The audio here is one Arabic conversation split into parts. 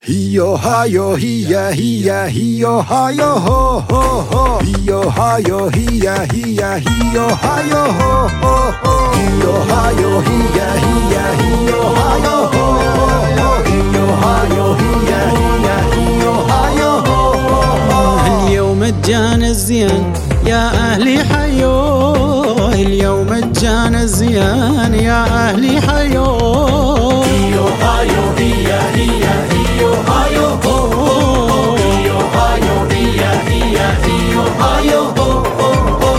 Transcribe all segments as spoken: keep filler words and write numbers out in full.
Hiyo hayo hiya hiya hiyo hayo ho ho ho hiyo hayo hiya hiya hiyo hayo ho ho ho hiyo hayo hiya hiya hiyo hayo ho ho ho hiyo hayo hiya hiya hiyo hayo ho ho ho اليوم جانا الزين يا أهلي حيو اليوم جانا الزين يا أهلي حيو hiyo hayo hiya hiya hiyo hayo ho ho hiyo hayo hiya hiya hiyo hayo ho ho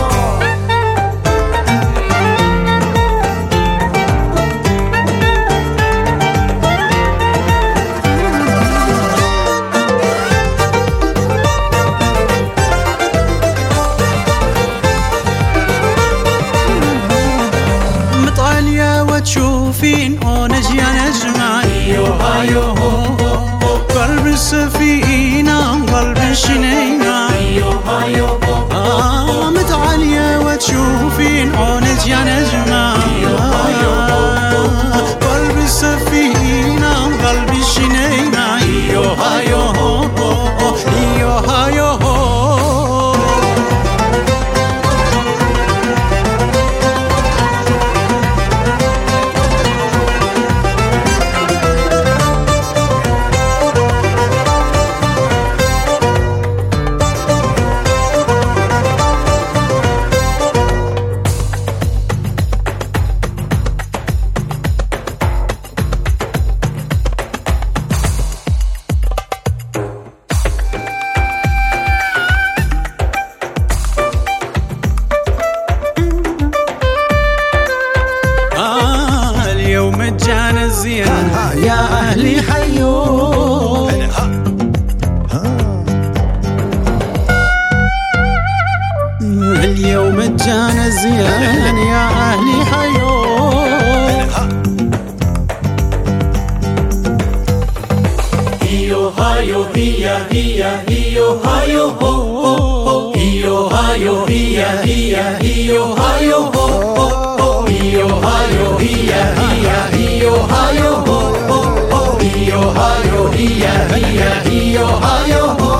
مطالية وتشوفين ونج يا نجمة hiyo hayo ho ho قلب السفينة قلب الشنينة hiyo hayo ho آه متعالية وتشوفين ونج يا نجمة قلب السفينة قلب الشنينة هيو هايو هو هيو هايو هو اليوم جانا الزين يا أهلي حيو اليوم جانا الزين يا أهلي حيو hiyo hayo hiya hiya hiyo hayo ho ho ho hiyo hayo hiya hiya hiyo hayo ho ho ho hiyo hayo hiya hiya hiyo hayo ho ho ho hiyo hayo hiya hiya hiyo hayo ho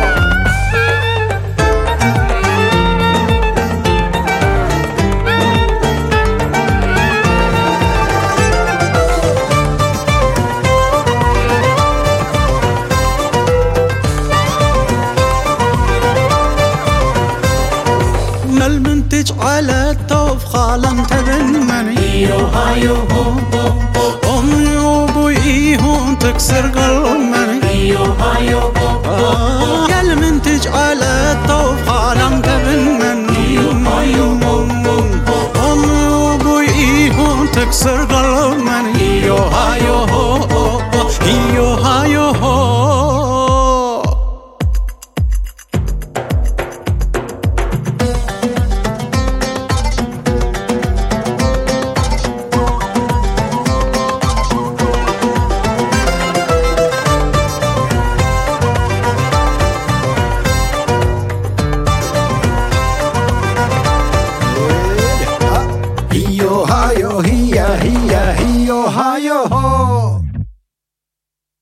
المنتج على التوف خالا تبنمني hiyo hayo ho ho ho أمي وأبويهم تكسر قلبي hiyo hayo ho ho يا المنتج على التوف خالا تبنمني أمي وأبويهم تكسر قلبي هيو هايو هو هيو هايو هو